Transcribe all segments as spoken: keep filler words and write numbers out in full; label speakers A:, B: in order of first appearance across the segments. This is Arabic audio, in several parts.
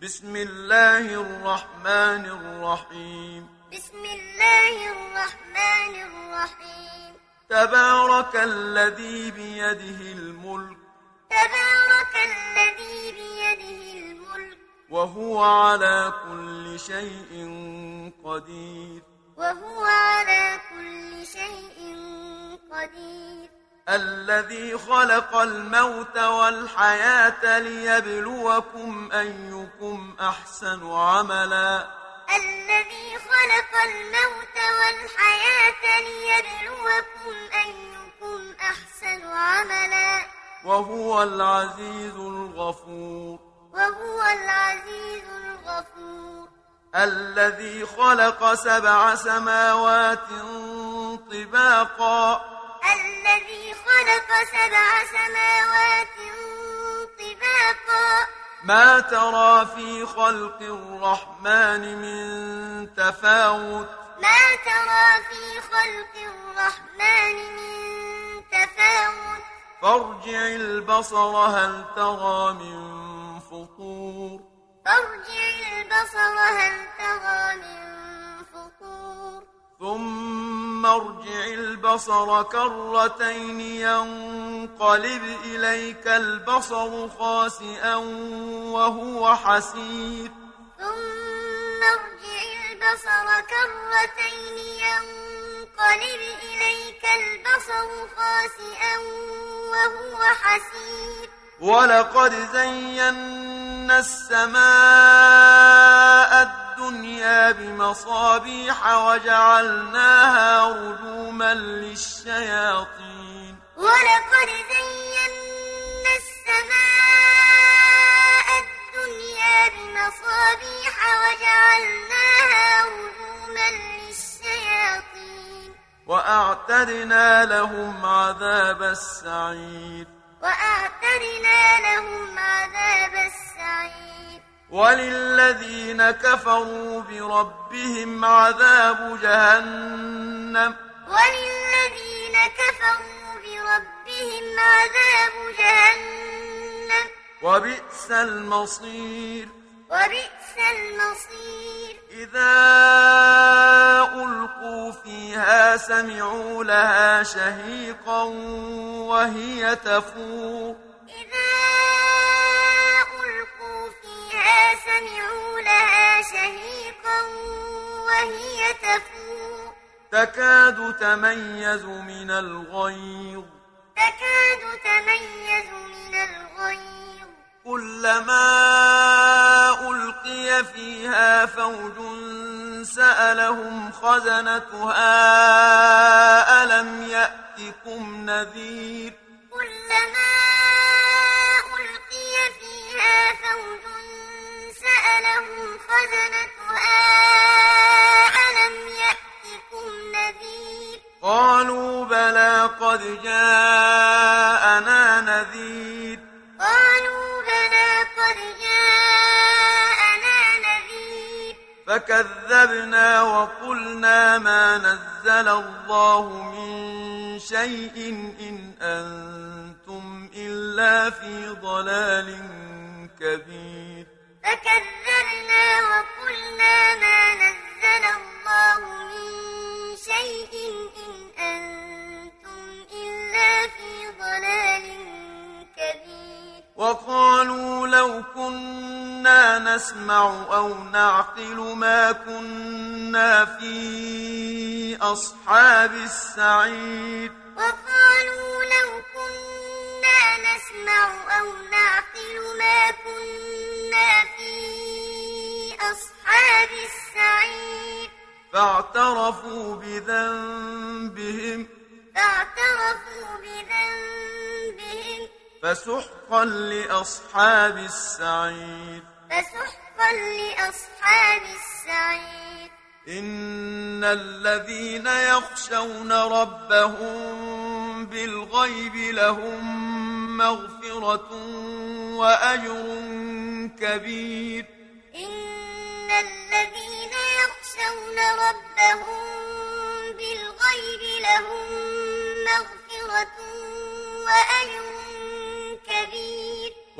A: بسم الله الرحمن الرحيم
B: بسم الله الرحمن الرحيم
A: تبارك الذي بيده الملك
B: تبارك الذي بيده الملك
A: وهو على كل شيء قدير
B: وهو على كل شيء قدير
A: الذي خلق الموت والحياة ليبلوكم أيكم أحسن عملا
B: الذي خلق الموت والحياة ليبلوكم أيكم أحسن عملا
A: وهو العزيز الغفور
B: وهو العزيز الغفور
A: الذي خلق سبع سماوات طباقا
B: الذي خلق سبع سماوات طباقا
A: ما ترى في خلق الرحمن من تفاوت
B: ما ترى في خلق الرحمن من تفاوت
A: فارجع البصر هل ترى من فطور
B: فارجع البصر هل ترى من فطور
A: ثم ارجع البصر كرتين ينقلب إليك البصر خاسئا وهو حسير
B: ثم ارجع البصر كرتين ينقلب إليك البصر خاسئا وهو حسير
A: ولقد زينا السماء الدنيا بمصابيح وجعلناها رجوما للشياطين
B: ولقد زينا السماء الدنيا بمصابيح وجعلناها رجوما للشياطين
A: وأعتدنا لهم عذاب السعير
B: وأعتدنا لهم عذاب السعير
A: وللذين كفروا بربهم عذاب جهنم
B: وللذين كفروا بربهم عذاب جهنم
A: وبئس المصير
B: وبئس المصير
A: إذا ألقوا فيها سمعوا لها شهيقا وهي تفور
B: إذا ألقوا فيها سمعوا لها شهيقا وهي تفور
A: تكاد تميز من الغيظ
B: تكاد تميز من الغيظ
A: كلما ألقي فيها فوج سألهم خزنتها ألم يأتكم نذير
B: كلما ألقي فيها فوج سألهم خزنتها ألم يأتكم نذير
A: قالوا بلى قد جاءنا نذير
B: قالوا بلى قد جاءنا نذير
A: فكذبنا وقلنا ما نزل الله من شيء إن أنتم إلا في ضلال كبير
B: فكذبنا وقلنا ما نزل الله من شيء إن أنتم إلا في ضلال كبير
A: وقالوا لو كنا نسمع أو نعقل ما كنا في أصحاب السعير
B: وقالوا لو كنا نسمع أو نعقل ما كنا في أصحاب السعير
A: فاعترفوا بذنبهم
B: فاعترفوا بذنبهم
A: فسحقا لأصحاب السعير
B: فسحقا لأصحاب السعير
A: إن الذين يخشون ربهم بالغيب لهم مغفرة وأجر كبير
B: إن الذين يخشون ربهم بالغيب لهم مغفرة وأجر كبير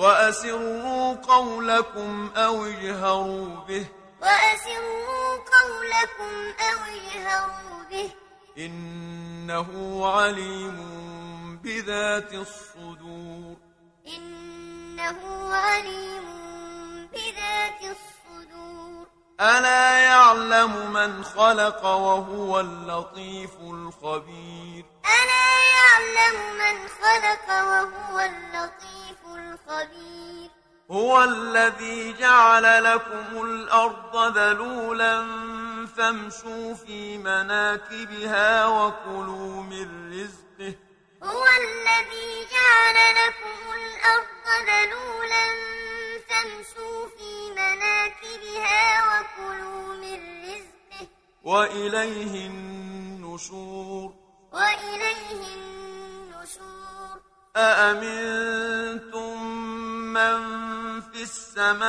A: وأسروا قولكم أو اجهروا به
B: وأسروا قولكم أو اجهروا به
A: إنه عليم بذات الصدور
B: إنه عليم بذات الصدور
A: ألا يعلم من خلق وهو اللطيف الخبير
B: ألا يعلم من خلق وهو اللطيف الخبير
A: هو الذي جعل لكم الأرض ذلولا فامشوا في مناكبها وكلوا من رزقه
B: هو الذي جعل لكم الأرض ذلولا فامشوا في مناكبها وكلوا من رزقه
A: وإليه النشور
B: وإليه النشور
A: أأمنتم من في السماء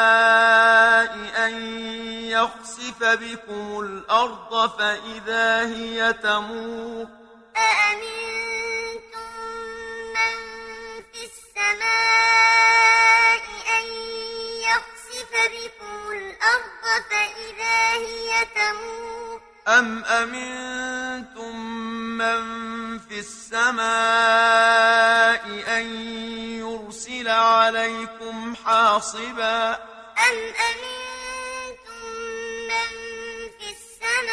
A: أن يخسف بكم الأرض فإذا هي تمور
B: أأمنتم من في السماء أن يخسف بكم الأرض فإذا هي تمور
A: أم أمنتم من في السماء أن يرسل عليكم حاصبا
B: أم أمنتم من في السماء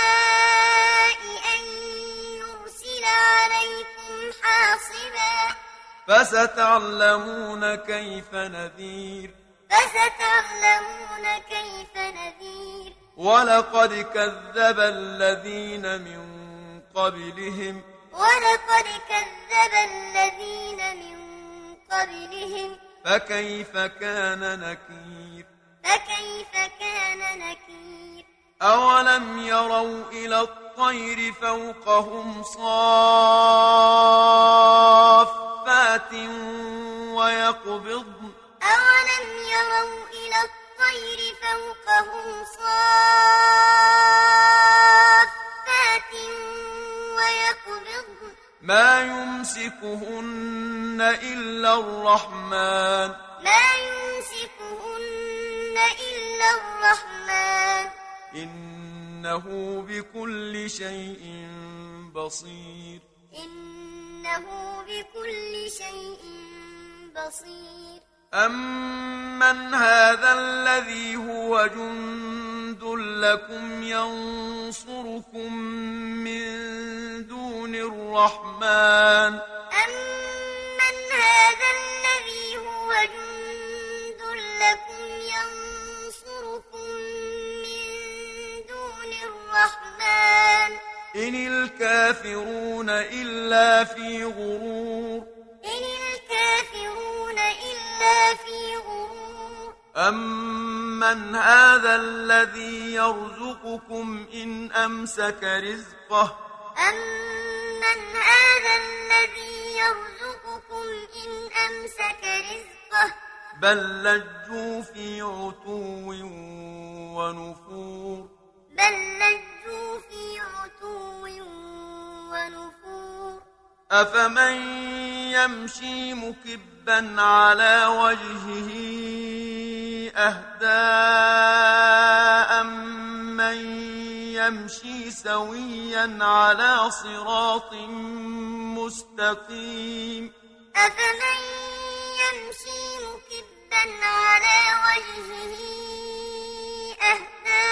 B: أن يرسل عليكم حاصبا
A: فستعلمون كيف نذير
B: فستعلمون كيف نذير
A: ولقد كذب الذين من قبلهم
B: ولقد كذب الذين من قبلهم
A: فكيف كان نكير
B: فكيف كان نكير
A: أولم يروا إلى الطير فوقهم صافات ويقبضن
B: أولم يروا إلى الطير فوقهم صافات ويقبضن
A: ما يمسكهن إلا الرحمن
B: ما يمسكهن إلا الرحمن
A: إنه بكل شيء بصير
B: إنه بكل شيء بصير
A: أمن هذا الذي هو جند لكم ينصركم من دون الرحمن
B: أمن هذا الذي هو جند لكم ينصركم من دون الرحمن
A: إن الكافرون إلا في غرور
B: إن الكافرون إلا في غرور
A: أمن هذا الذي يرزقكم إن أمسك رزقه
B: أمن هذا الذي يرزقكم إن أمسك رزقه
A: بل لجوا في عتو ونفور
B: بل لجوا في عتو ونفور
A: أفمن يمشي مكبا على وجهه أهدى أمن يمشي سويا على صراط مستقيم
B: أفمن يمشي مكبا على وجهه أهدى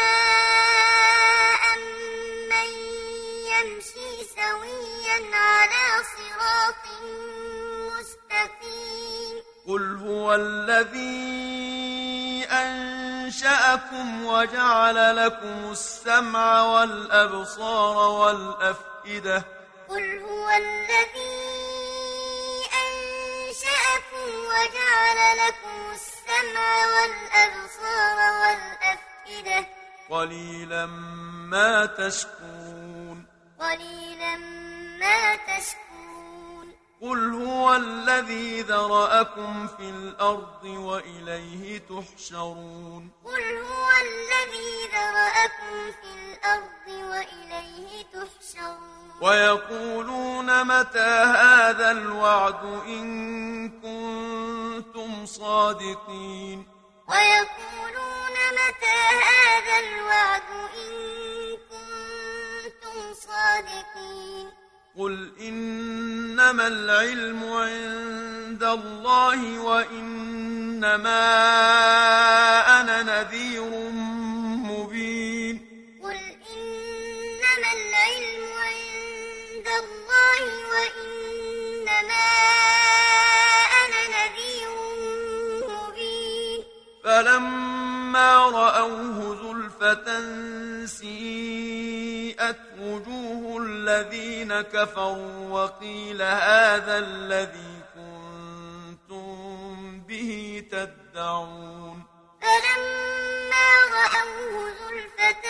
B: أمن يمشي سويا على صراط مستقيم
A: قل هو الذي أنشأكم وجعل لكم السمع والأبصار والأفئدة
B: قل هو الذي أنشأكم وجعل لكم السمع والأبصار والأفئدة
A: قليلا ما تشكرون
B: قليلا ما تشكرون
A: قل هو الذي ذرأكم في الأرض وإليه تحشرون
B: قل هو الذي ذرأكم في الأرض وإليه تحشرون
A: ويقولون متى هذا الوعد إن كنتم كنتم صادقين
B: ويقولون متى هذا الوعد إن كنتم صادقين
A: قل إنما العلم عند الله وإنما أنا نذير مبين
B: قل إنما العلم عند الله وإنما أنا نذير مبين
A: فلما رأوه زلفة سيئت وجوه الذين كفروا وقيل هذا الذي كنتم به تدعون
B: فلما رأوه زلفة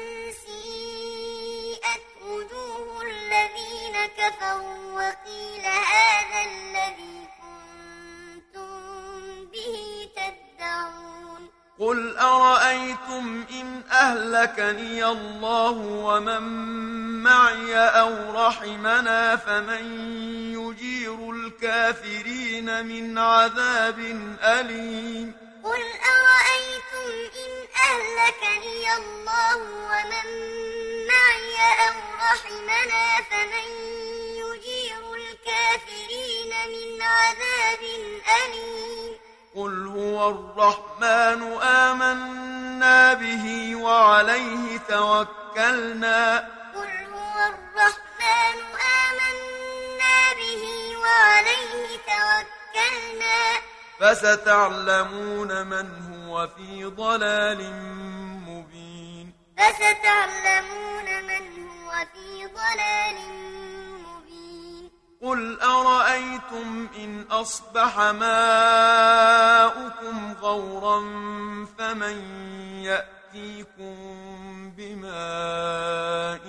B: سيئت وجوه الذين كفروا وقيل هذا الذي كنتم به تدعون
A: قل أرأيتم إن أهلكني الله ومن معي أو رحمنا فمن يجير الكافرين من عذاب أليم
B: قل أرأيتم إن أهلكني الله ومن معي أو رحمنا فمن يجير الكافرين من عذاب أليم
A: قل هو الرحمن آمنا به وعليه توكلنا
B: قل هو الرحمن آمنا به وعليه توكلنا
A: فستعلمون من هو في ضلال مبين
B: فستعلمون من هو في ضلال مبين
A: قل أرأيتم إن أصبح ماؤكم غورا فمن يأتيكم بماء